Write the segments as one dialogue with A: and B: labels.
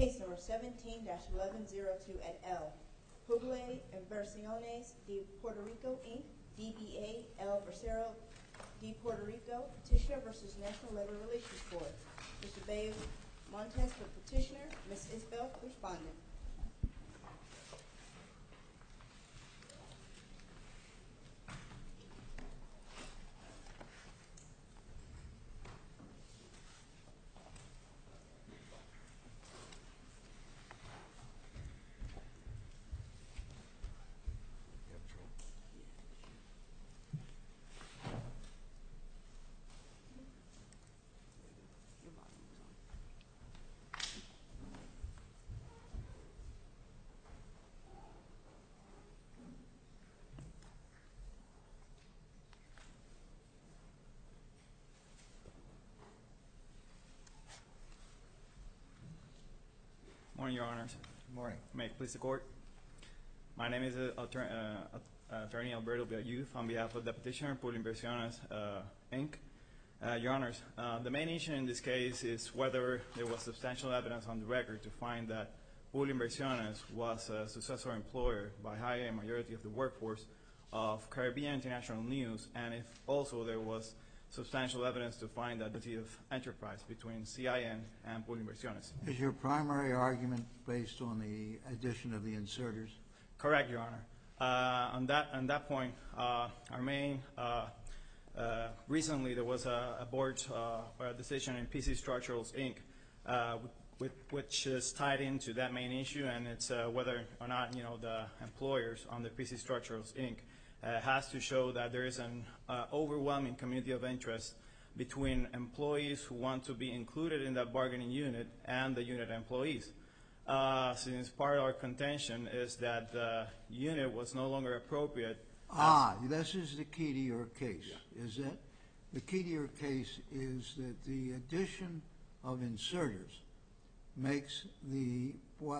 A: Case number 17-1102 et al. Puble Inversiones de Puerto Rico, Inc., DBA El Bracero de Puerto Rico, petitioner versus National Labor Relations Board. Mr. Bayo Montes for petitioner, Ms. Isbell for respondent.
B: Morning, Your Honors.
C: Good morning.
B: May it please the Court. My name is Attorney Alberto Villayuf on behalf of the petitioner, Puble Inversiones, Inc. Your Honors, the main issue in this case is whether there was substantial evidence on the record to find that Puble Inversiones was a successful employer by high majority of the workforce of Caribbean International News, and if also there was substantial evidence to find that the of enterprise between CIN and Puble Inversiones.
C: Is your primary argument based on the addition of the inserters?
B: Correct, Your Honor. On that point, our main recently there was a board decision in PC Structurals Inc. Which is tied into that main issue, and it's whether or not the employers on the PC Structurals Inc. Has to show that there is an overwhelming community of interest between employees who want to be included in that bargaining unit and the unit employees. Since part of our contention is that the unit was no longer appropriate.
C: This is the key to your case, is it? The key to your case is that the addition of inserters makes the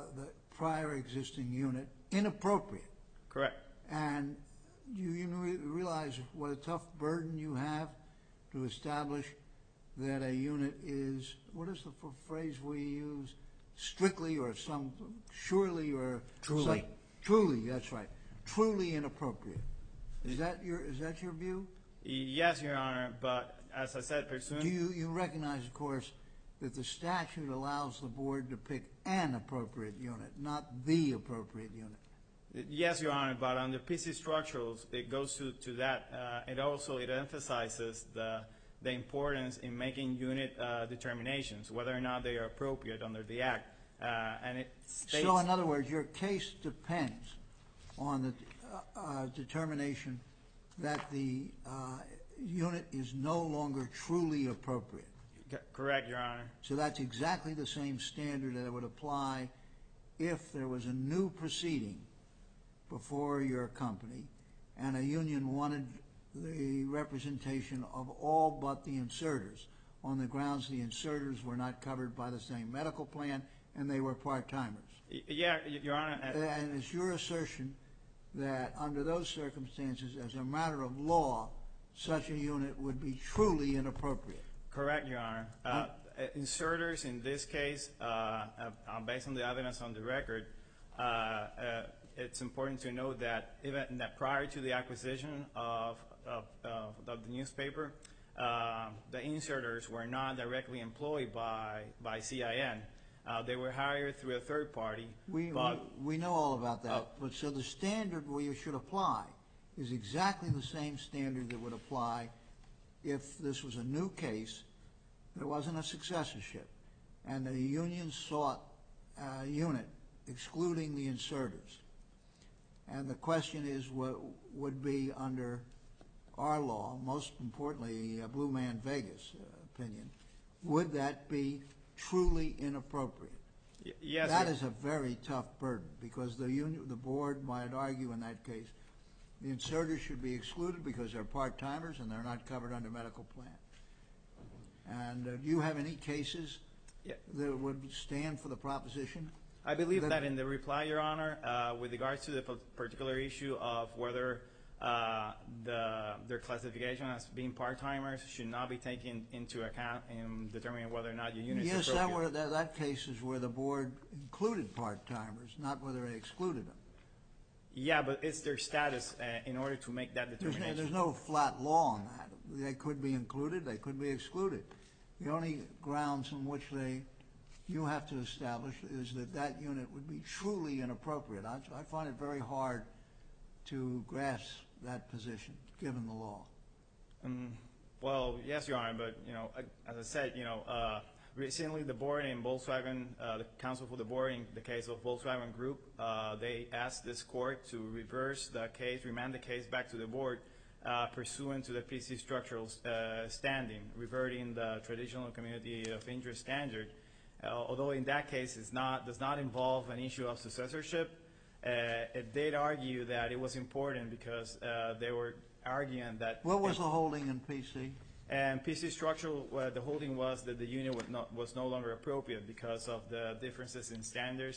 C: prior existing unit inappropriate.
B: Correct.
C: And you realize what a tough burden you have to establish that a unit is, what is the phrase we use, strictly or surely or
B: truly.
C: Truly, that's right. Truly inappropriate. Is that your view?
B: Yes, Your Honor, but as I said,
C: do you recognize, of course, that the statute allows the board to pick an appropriate unit, not the appropriate unit?
B: Yes, Your Honor, but under PC Structurals, it goes to that. It emphasizes the importance in making unit determinations, whether or not they are appropriate under the Act. And it states.
C: So, in other words, your case depends on the determination that the unit is no longer truly appropriate.
B: Correct, Your Honor.
C: So that's exactly the same standard that would apply if there was a new proceeding before your company and a union wanted the representation of all but the inserters on the grounds the inserters were not covered by the same medical plan and they were part-timers.
B: Yeah, Your Honor.
C: And it's your assertion that under those circumstances, as a matter of law, such a unit would be truly inappropriate.
B: Correct, Your Honor. Inserters in this case, based on the evidence on the record, it's important to note that even prior to the acquisition of the newspaper, the inserters were not directly employed by CIN. They were hired through a third party.
C: We know all about that. But so the standard where you should apply is exactly the same standard that would apply if this was a new case, there wasn't a successorship, and the union sought a unit excluding the inserters. And the question is what would be under our law, most importantly, Blue Man Vegas opinion, would that be truly inappropriate?
B: Yes.
C: That is a very tough burden because the board might argue in that case the inserters should be excluded because they're part-timers and they're not covered under medical plan. And do you have any cases that would stand for the proposition?
B: I believe that in the reply, Your Honor, with regards to the particular issue of whether their classification as being part-timers should not be taken into account in determining whether or not your unit is
C: Yes,
B: appropriate.
C: that case is where the board included part-timers, not whether they excluded them.
B: Yeah, but it's their status in order to make that determination.
C: There's no flat law on that. They could be included, they could be excluded. The only grounds on which you have to establish is that unit would be truly inappropriate. I find it very hard to grasp that position, given the law.
B: Well, yes, Your Honor, but, as I said, recently the board in Volkswagen, the counsel for the board in the case of Volkswagen Group, they asked this court to reverse the case, remand the case back to the board, pursuant to the PC structural standing, reverting the traditional community of interest standard. Although in that case does not involve an issue of successorship, it did argue that it was important because they were arguing that.
C: What was the holding in PC?
B: And PC structural, the holding was that the unit was no longer appropriate because of the differences in standards.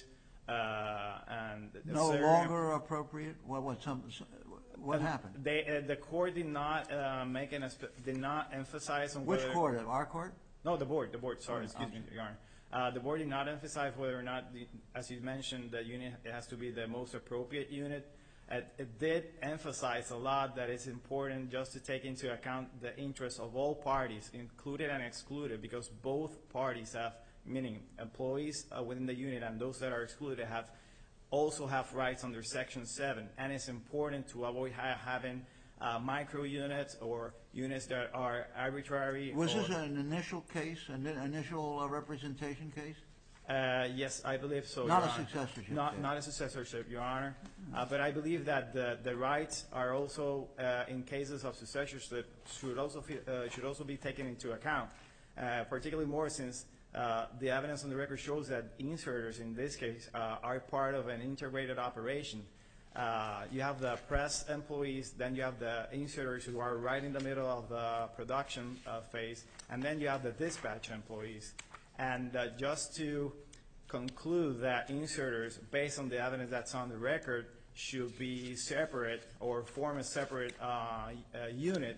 B: And
C: no longer appropriate? What happened?
B: The court did not did not emphasize on whether.
C: Which court? Our court?
B: No, the board. Sorry, excuse me, Your Honor. The board did not emphasize whether or not, as you mentioned, the unit has to be the most appropriate unit. It did emphasize a lot that it's important just to take into account the interests of all parties, included and excluded, because both parties have, meaning employees within the unit and those that are excluded also have rights under Section 7. And it's important to avoid having micro units or units that are arbitrary.
C: Was this an initial case, an initial representation case?
B: Yes, I believe so,
C: Not
B: Your
C: a
B: Honor.
C: successorship.
B: Not a successorship, Your Honor. But I believe that the rights are also, in cases of successorship, should also be taken into account, particularly more since the evidence on the record shows that inserters, in this case, are part of an integrated operation. You have the press employees, then you have the inserters who are right in the middle of the production phase, and then you have the dispatch employees. And just to conclude that inserters, based on the evidence that's on the record, should be separate or form a separate unit,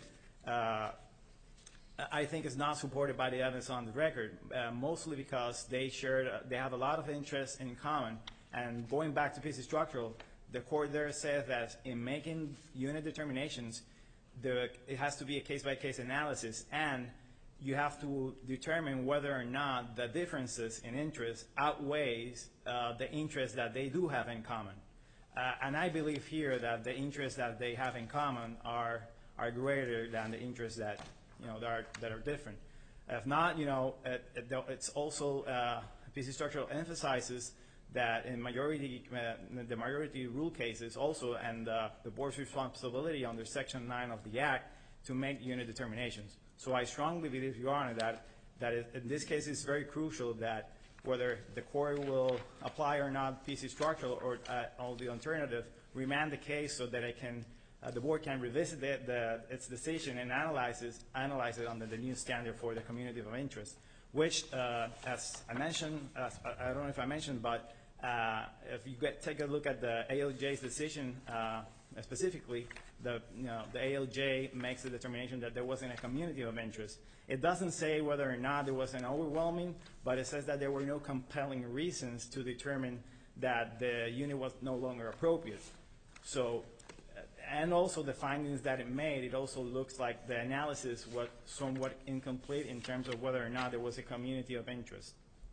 B: I think is not supported by the evidence on the record, mostly because they have a lot of interests in common. And going back to PC structural, the court there said that in making unit determinations, it has to be a case-by-case analysis, and you have to determine whether or not the differences in interest outweighs the interests that they do have in common. And I believe here that the interests that they have in common are greater than the interests that that are different. If not, it's also PC structural emphasizes that in the majority rule cases also, and the board's responsibility under Section 9 of the Act to make unit determinations. So I strongly believe, Your Honor, that in this case it's very crucial that whether the court will apply or not PC structural or the alternative, remand the case so that the board can revisit its decision and analyze it under the new standard for the community of interest, which, as I mentioned, I don't know if I mentioned, but if you take a look at the ALJ's decision specifically, the ALJ makes the determination that there wasn't a community of interest. It doesn't say whether or not there was an overwhelming, but it says that there were no compelling reasons to determine that the unit was no longer appropriate. So, and also the findings that it made, it also looks like the analysis was somewhat incomplete in terms of whether or not there was a community of interest.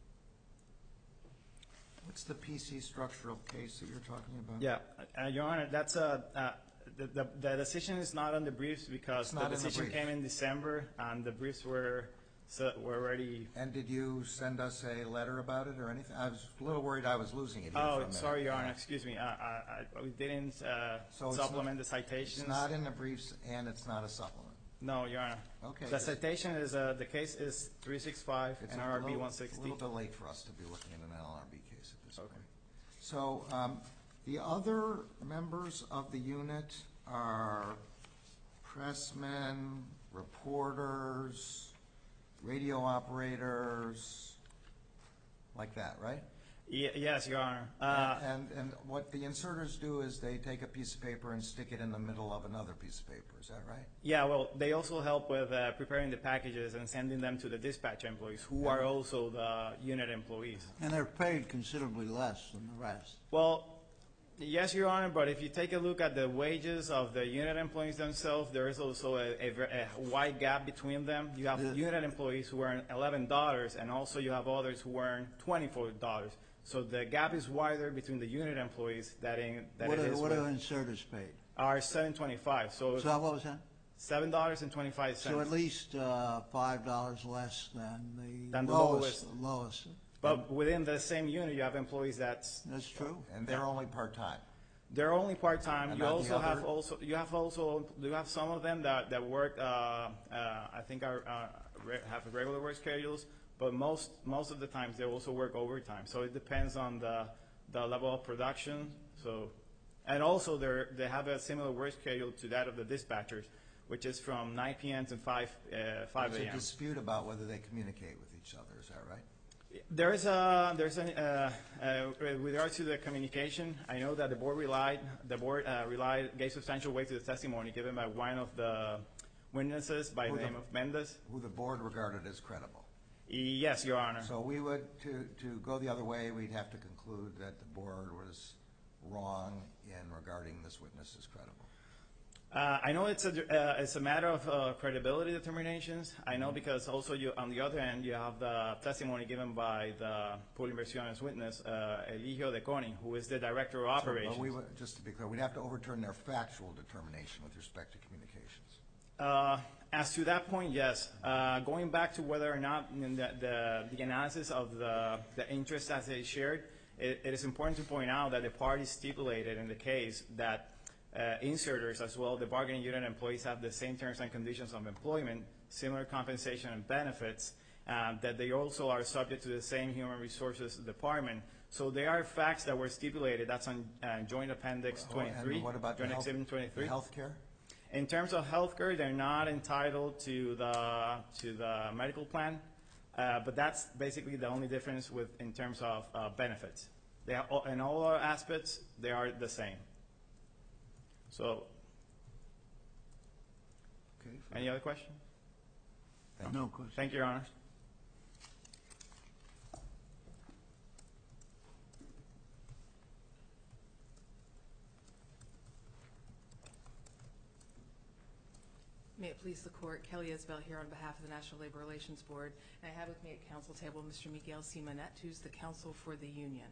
D: What's the PC structural case that you're talking about?
B: Yeah, Your Honor, that's the decision is not on the briefs because the decision came in December and the briefs were already.
D: And did you send us a letter about it or anything? I was a little worried I was losing it.
B: Oh, sorry, Your Honor. Excuse me. We didn't supplement the citation.
D: It's not in the briefs and it's not a supplement.
B: No, Your Honor.
D: Okay.
B: The citation is the case is 365 NLRB 160.
D: It's a little bit late for us to be looking at an NLRB case at this point.
B: Okay.
D: So the other members of the unit are pressmen, reporters, radio operators, like that, right?
B: Yes, Your Honor.
D: And what the inserters do is they take a piece of paper and stick it in the middle of another piece of paper. Is that right?
B: Yeah, well, they also help with preparing the packages and sending them to the dispatch employees, who are also the unit employees.
C: And they're paid considerably less than the rest.
B: Well, yes, Your Honor, but if you take a look at the wages of the unit employees themselves, there is also a wide gap between them. You have unit employees who earn $11, and also you have others who earn $24. So the gap is wider between the unit employees
C: What are inserters paid?
B: Are $7.25. So
C: what was that?
B: $7.25.
C: So at least $5 less than
B: Than the
C: lowest.
B: But within the same unit, you have employees that's
C: true.
D: And they're only part-time.
B: they're only part-time.
D: And
B: You
D: not the
B: also
D: other?
B: you have some of them that work. I think have regular work schedules, but most of the times they also work overtime. So it depends on the level of production. So, and also they have a similar work schedule to that of the dispatchers, which is from 9 p.m. to 5
D: There's
B: a.m.
D: a dispute about whether they communicate with each other. Is that right?
B: There's with regards to the communication, I know that the board gave substantial weight to the testimony given by one of the witnesses by the name of Mendez.
D: Who the board regarded as credible.
B: Yes, Your Honor.
D: So we would, to go the other way, we'd have to conclude that the board was wrong in regarding this witness as credible.
B: I know it's a matter of credibility determinations. I know because also on the other end, you have the testimony given by the Pool Inversiones witness, Eligio De Koning, who is the director of operations.
D: But just to be clear, we'd have to overturn their factual determination with respect to communications.
B: As to that point, yes. Going back to whether or not the analysis of the interests as they shared, it is important to point out that the parties stipulated in the case that inserters as well, the bargaining unit employees have the same terms and conditions of employment, similar compensation and benefits, that they also are subject to the same human resources department. So there are facts that were stipulated. That's on Joint Appendix 23.
D: And what about
B: Joint Exhibit 23.
D: health care?
B: In terms of health care, they're not entitled to the medical plan, but that's basically the only difference in terms of benefits. In all other aspects, they are the same. So,
D: Okay.
B: any other questions?
C: No question.
B: Thank you, Your Honors.
E: May it please the Court, Kelly Isbell here on behalf of the National Labor Relations Board, and I have with me at council table Mr. Miguel Simonet, who's the counsel for the union.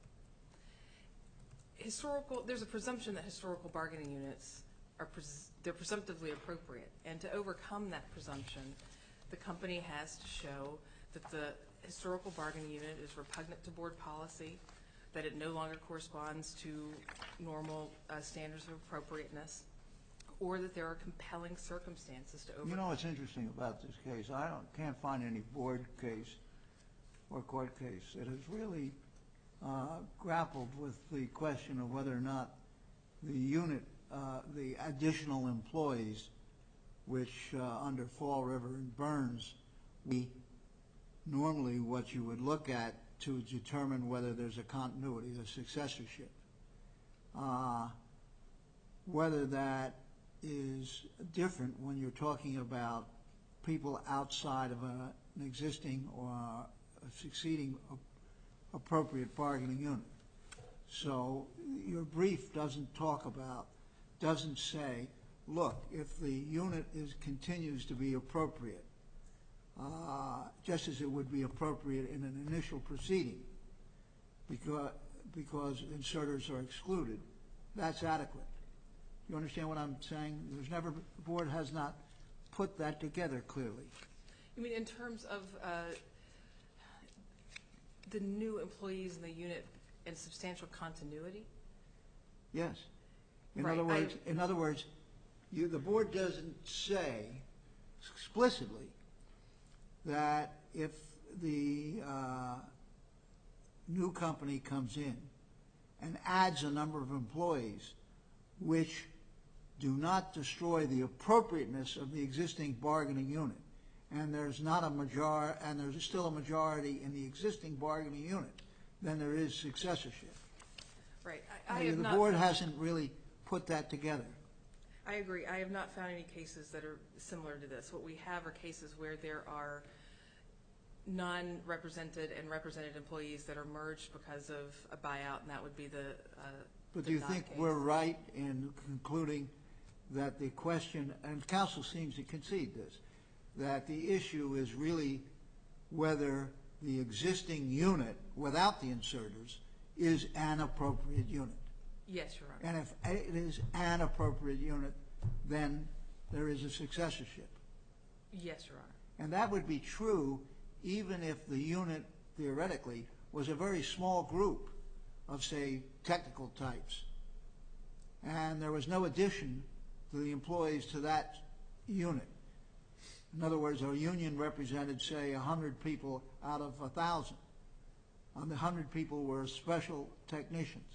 E: There's a presumption that historical bargaining units they're presumptively appropriate, and to overcome that presumption, the company has to show that the historical bargaining unit is repugnant to board policy, that it no longer corresponds to normal standards of appropriateness, or that there are compelling circumstances to overcome.
C: You know what's interesting about this case? I can't find any board case or court case that has really grappled with the question of whether or not the unit, the additional employees, which under Fall River and Burns, normally what you would look at to determine whether there's a continuity, a successorship, whether that is different when you're talking about people outside of an existing or a succeeding appropriate bargaining unit. So your brief doesn't say, look, if the unit continues to be appropriate, just as it would be appropriate in an initial proceeding, because inserters are excluded, that's adequate. You understand what I'm saying? The board has not put that together clearly.
E: You mean in terms of the new employees in the unit and substantial continuity?
C: Yes. In
E: Right,
C: other words, the board doesn't say explicitly that if the new company comes in and adds a number of employees which do not destroy the appropriateness of the existing bargaining unit, and there's still a majority in the existing bargaining unit than there is successorship.
E: Right.
C: The board hasn't really put that together.
E: I agree. I have not found any cases that are similar to this. What we have are cases where there are non-represented and represented employees that are merged because of a buyout, and that would be the
C: But do you think
E: case.
C: we're right in concluding that the question, and counsel seems to concede this, that the issue is really whether the existing unit without the inserters is an appropriate unit?
E: Yes, Your Honor.
C: And if it is an appropriate unit, then there is a successorship.
E: Yes, Your Honor.
C: And that would be true even if the unit, theoretically, was a very small group of, say, technical types, and there was no addition to the employees to that unit. In other words, a union represented, say, 100 people out of 1,000. And the 100 people were special technicians.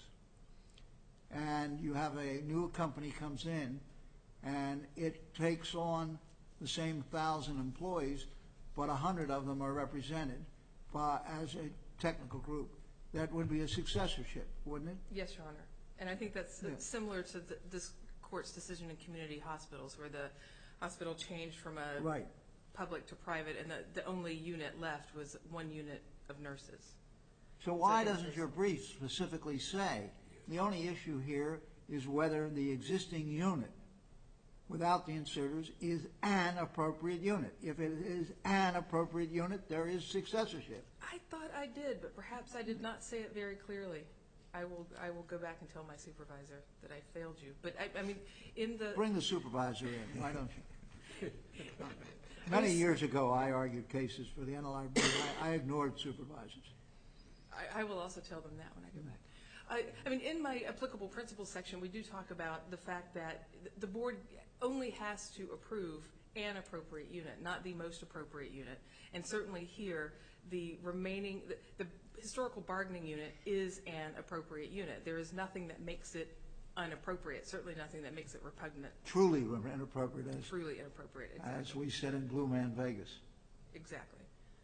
C: And you have a new company comes in, and it takes on the same 1,000 employees, but 100 of them are represented as a technical group. That would be a successorship, wouldn't it?
E: Yes, Your Honor. And I think that's similar to this court's decision in community hospitals, where the hospital changed from a
C: Right.
E: public to private, and the only unit left was one unit of nurses.
C: So why doesn't your brief specifically say the only issue here is whether the existing unit without the inserters is an appropriate unit? If it is an appropriate unit, there is successorship.
E: I thought I did, but perhaps I did not say it very clearly. I will go back and tell my supervisor that I failed you. But I mean, in the
C: Bring the supervisor in, why don't you? Many years ago, I argued cases for the NLRB. I ignored supervisors.
E: I will also tell them that when I go back. I mean, in my applicable principles section, we do talk about the fact that the board only has to approve an appropriate unit, not the most appropriate unit. And certainly here, the historical bargaining unit is an appropriate unit. There is nothing that makes it inappropriate, certainly nothing that makes it repugnant.
C: Truly inappropriate,
E: Truly inappropriate, exactly.
C: as we said in Blue Man Vegas.
E: Exactly.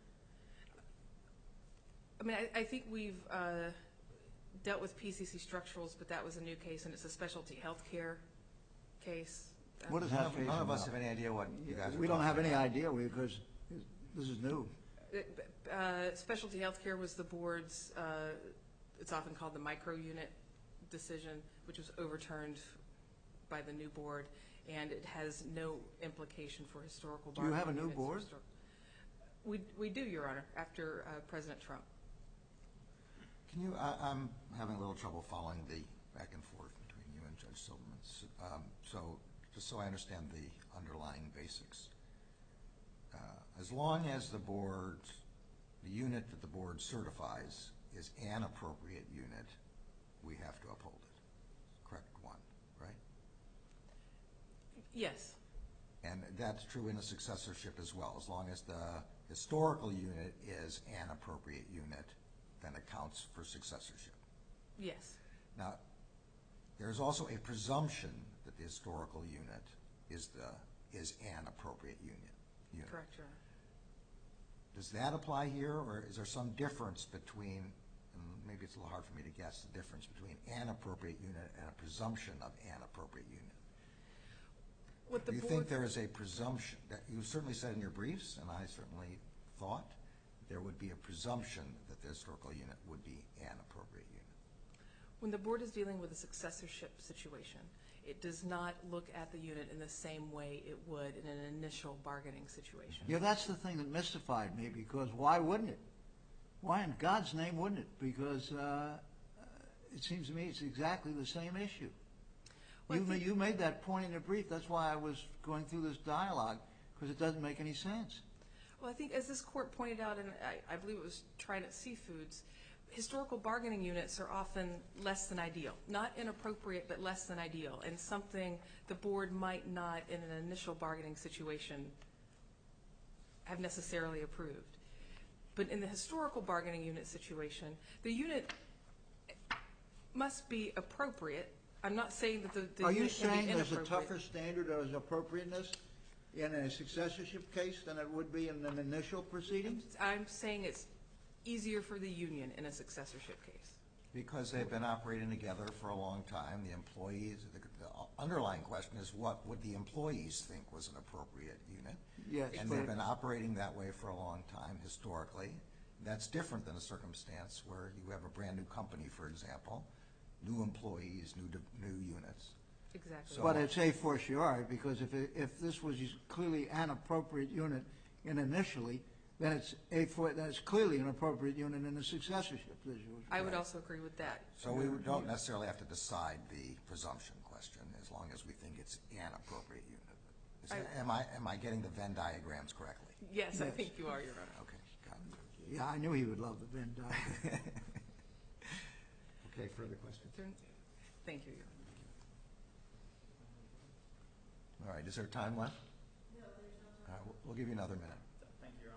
E: I mean, I think we've dealt with PCC structurals, but that was a new case, and it's a specialty health care case.
C: What does that case
D: None of us
C: about?
D: have any idea what you guys are
C: We don't
D: talking
C: have any
D: about.
C: idea because this is new.
E: Specialty health care was the board's, it's often called the micro-unit decision, which was overturned by the new board, and it has no implication for historical
C: Do you
E: bargaining
C: have a new
E: units or
C: board?
E: We do, Your Honor, after President Trump.
D: Can you, I'm having a little trouble following the back and forth between you and Judge Silverman. So, just so I understand the underlying basics. As long as the unit that the board certifies is an appropriate unit, we have to uphold it. Correct one, right?
E: Yes.
D: And that's true in a successorship as well. As long as the historical unit is an appropriate unit, then it counts for successorship.
E: Yes.
D: Now, there's also a presumption that the historical unit is an appropriate unit.
E: Correct, Your Honor.
D: Does that apply here, or is there some difference between, and maybe it's a little hard for me to guess the difference between an appropriate unit and a presumption of an appropriate unit? Do you think there is a presumption? You certainly said in your briefs, and I certainly thought, there would be a presumption that the historical unit would be an appropriate unit.
E: When the board is dealing with a successorship situation, it does not look at the unit in the same way it would in an initial bargaining situation.
C: Yeah, that's the thing that mystified me, because why wouldn't it? Why in God's name wouldn't it? Because it seems to me it's exactly the same issue.
E: Well,
C: You made that point in your brief. That's why I was going through this dialogue, because it doesn't make any sense.
E: Well, I think as this court pointed out, and I believe it was Trident Seafoods, historical bargaining units are often less than ideal. Not inappropriate, but less than ideal, and something the board might not, in an initial bargaining situation, have necessarily approved. But in the historical bargaining unit situation, the unit must be appropriate. I'm not saying that the
C: Are you
E: unit can be
C: saying there's a
E: inappropriate.
C: tougher standard of appropriateness in a successorship case than it would be in an initial proceeding?
E: I'm saying it's easier for the union in a successorship case.
D: Because they've been operating together for a long time, the employees, the underlying question is what would the employees think was an appropriate unit?
C: Yes,
D: And
C: but-
D: they've been operating that way for a long time historically. That's different than a circumstance where you have a brand new company, for example, new employees, new units.
E: Exactly.
D: So-
C: But it's a fortiori, because if this was clearly an appropriate unit initially, then it's clearly an appropriate unit in a successorship situation.
E: I would also agree with that.
D: So we don't necessarily have to decide the presumption question as long as we think it's an appropriate unit. Am I getting the Venn diagrams correctly?
E: Yes, I
C: Yes.
E: think you are, Your Honor.
D: Okay, got it.
C: Yeah, I knew he would love the Venn diagram.
D: Okay, further questions?
E: Thank you, Your Honor.
D: All right, is there time left? No, there's no time. All right, we'll give you another minute.
B: Thank you,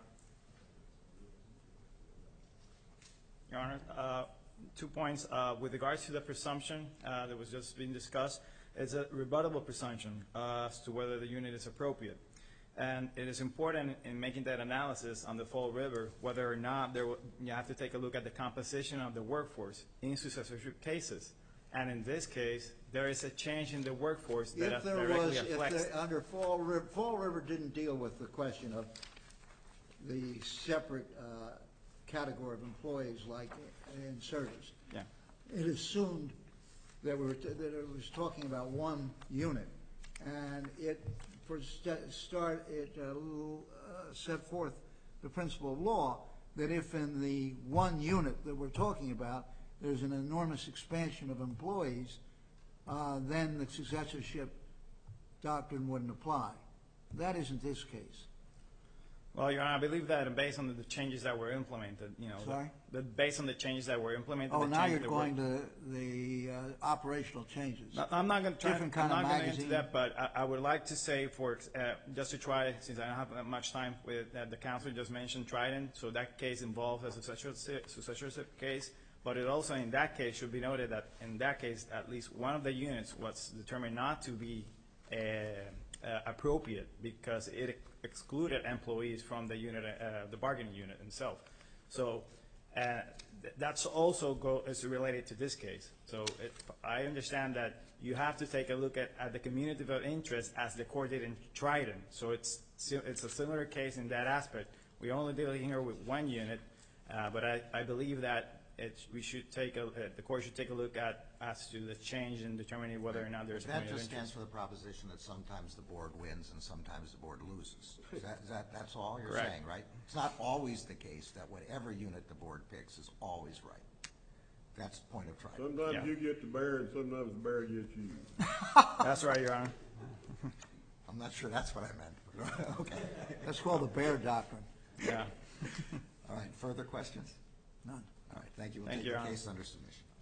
B: Your Honor. Your Honor, 2 points. With regards to the presumption that was just being discussed, it's a rebuttable presumption as to whether the unit is appropriate. And it is important in making that analysis on the Fall River whether or not you have to take a look at the composition of the workforce in successorship cases. And in this case, there is a change in the workforce that directly affects.
C: Under Fall River didn't deal with the question of the separate category of employees like in service.
B: Yeah.
C: It assumed that it was talking about one unit, and it set forth the principle of law that if in the one unit that we're talking about there's an enormous expansion of employees, then the successorship doctrine wouldn't apply. That isn't this case.
B: Well, Your Honor, I believe that based on the changes that were implemented,
C: Sorry?
B: Based on the changes that were implemented.
C: Oh,
B: the
C: now
B: changes
C: you're
B: that were-
C: going to the operational changes.
B: No, I'm not going to try.
C: Different kind
B: I'm
C: of
B: not going to
C: magazine.
B: into that, but I would like to say, just to try, since I don't have that much time, with the counsel just mentioned Trident, so that case involves a successorship case, but it also in that case should be noted that in that case at least one of the units was determined not to be appropriate because it excluded employees from the unit, the bargaining unit itself. So that's also is related to this case. So I understand that you have to take a look at the community of interest as the court did in Trident. So it's a similar case in that aspect. We're only dealing here with one unit, but I believe that the court should take a look at as to the change in determining whether or not there's a
D: That
B: community of
D: just
B: interest.
D: stands for the proposition that sometimes the board wins and sometimes the board loses. That's all you're
B: Correct.
D: saying, right? It's not always the case that whatever unit the board picks is always right. That's the point of Trident.
F: Sometimes
B: Yeah.
F: you get the bear and sometimes the bear gets you.
B: That's right, Your Honor.
D: I'm not sure that's what I meant. Okay.
C: That's called the Bear Doctrine.
B: Yeah.
D: All right, further questions?
C: None.
D: All right, thank you. We'll
B: Thank
D: take
B: you,
D: the
B: Your Honor.
D: case under submission.